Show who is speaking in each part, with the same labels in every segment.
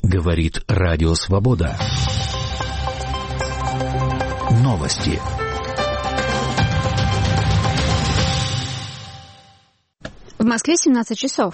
Speaker 1: Говорит Радио Свобода. Новости.
Speaker 2: В Москве 17 часов.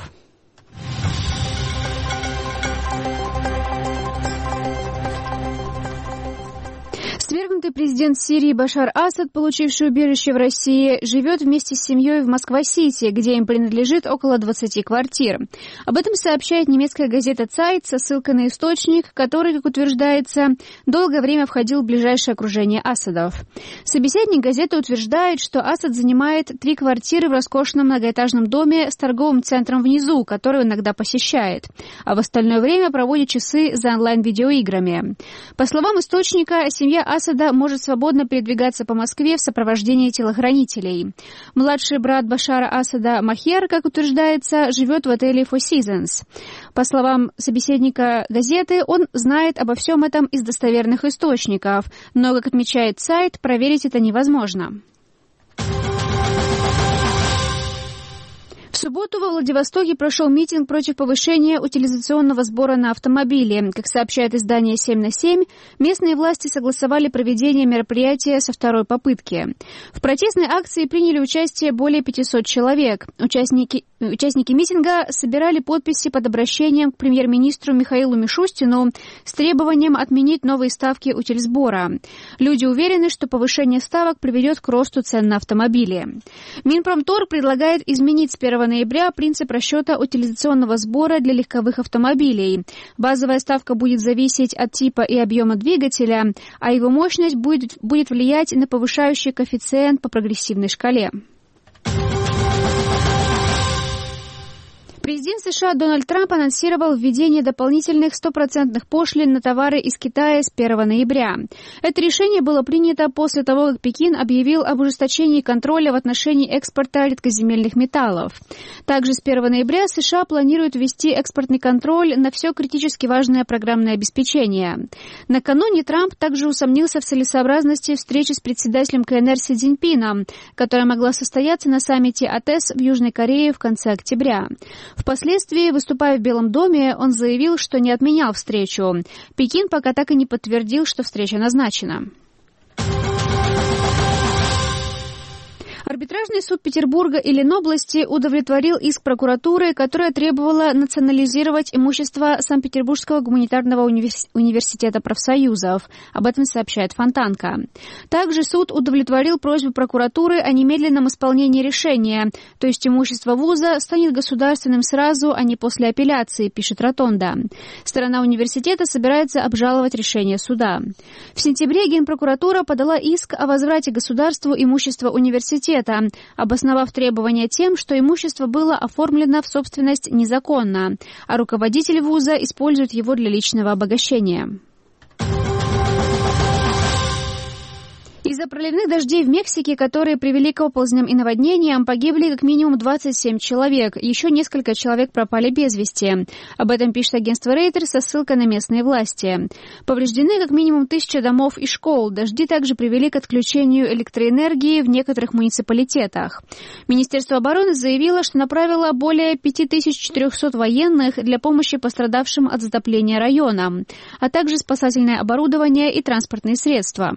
Speaker 2: Свергнутый президент Сирии Башар Асад, получивший убежище в России, живет вместе с семьей в Москва-Сити, где им принадлежит около 20 квартир. Об этом сообщает немецкая газета «Цайт» со ссылкой на источник, который, как утверждается, долгое время входил в ближайшее окружение Асадов. Собеседник газеты утверждает, что Асад занимает 3 квартиры в роскошном многоэтажном доме с торговым центром внизу, который он иногда посещает, а в остальное время проводит часы за онлайн-видеоиграми. По словам источника, семья Асада может свободно передвигаться по Москве в сопровождении телохранителей. Младший брат Башара Асада Махер, как утверждается, живет в отеле Four Seasons. По словам собеседника газеты, он знает обо всем этом из достоверных источников, но, как отмечает сайт, проверить это невозможно. В субботу во Владивостоке прошел митинг против повышения утилизационного сбора на автомобили. Как сообщает издание «7 на 7», местные власти согласовали проведение мероприятия со второй попытки. В протестной акции приняли участие более 500 человек. Участники митинга собирали подписи под обращением к премьер-министру Михаилу Мишустину с требованием отменить новые ставки утильсбора. Люди уверены, что повышение ставок приведет к росту цен на автомобили. Минпромторг предлагает изменить с 1 ноября принцип расчета утилизационного сбора для легковых автомобилей. Базовая ставка будет зависеть от типа и объема двигателя, а его мощность будет влиять на повышающий коэффициент по прогрессивной шкале. Президент США Дональд Трамп анонсировал введение дополнительных 100% пошлин на товары из Китая с 1 ноября. Это решение было принято после того, как Пекин объявил об ужесточении контроля в отношении экспорта редкоземельных металлов. Также с 1 ноября США планируют ввести экспортный контроль на все критически важное программное обеспечение. Накануне Трамп также усомнился в целесообразности встречи с председателем КНР Си Цзиньпином, которая могла состояться на саммите АТЭС в Южной Корее в конце октября. Впоследствии, выступая в Белом доме, он заявил, что не отменял встречу. Пекин пока так и не подтвердил, что встреча назначена. Арбитражный суд Петербурга и Ленобласти удовлетворил иск прокуратуры, которая требовала национализировать имущество Санкт-Петербургского гуманитарного университета профсоюзов. Об этом сообщает Фонтанка. Также суд удовлетворил просьбу прокуратуры о немедленном исполнении решения, то есть имущество вуза станет государственным сразу, а не после апелляции, пишет Ротонда. Сторона университета собирается обжаловать решение суда. В сентябре Генпрокуратура подала иск о возврате государству имущества университета, обосновав требования тем, что имущество было оформлено в собственность незаконно, а руководитель вуза использует его для личного обогащения. Из-за проливных дождей в Мексике, которые привели к оползням и наводнениям, погибли как минимум 27 человек. Еще несколько человек пропали без вести. Об этом пишет агентство Reuters со ссылкой на местные власти. Повреждены как минимум 1000 домов и школ. Дожди также привели к отключению электроэнергии в некоторых муниципалитетах. Министерство обороны заявило, что направило более 5400 военных для помощи пострадавшим от затопления районам, а также спасательное оборудование и транспортные средства.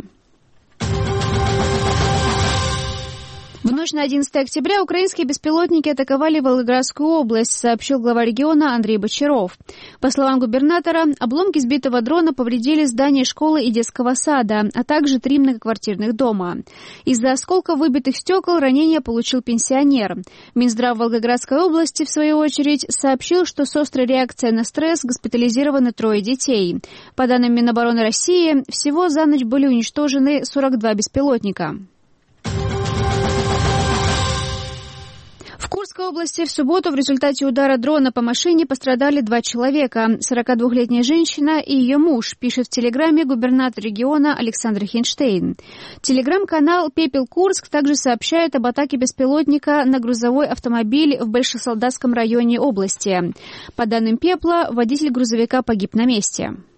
Speaker 2: В ночь на 11 октября украинские беспилотники атаковали Волгоградскую область, сообщил глава региона Андрей Бочаров. По словам губернатора, обломки сбитого дрона повредили здание школы и детского сада, а также 3 многоквартирных дома. Из-за осколков выбитых стекол ранение получил пенсионер. Минздрав Волгоградской области, в свою очередь, сообщил, что с острой реакцией на стресс госпитализированы 3 детей. По данным Минобороны России, всего за ночь были уничтожены 42 беспилотника. В Курской области в субботу в результате удара дрона по машине пострадали 2 человека. 42-летняя женщина и ее муж, пишет в телеграме губернатор региона Александр Хинштейн. Телеграм-канал «Пепел Курск» также сообщает об атаке беспилотника на грузовой автомобиль в Большесолдатском районе области. По данным «Пепла», водитель грузовика погиб на месте.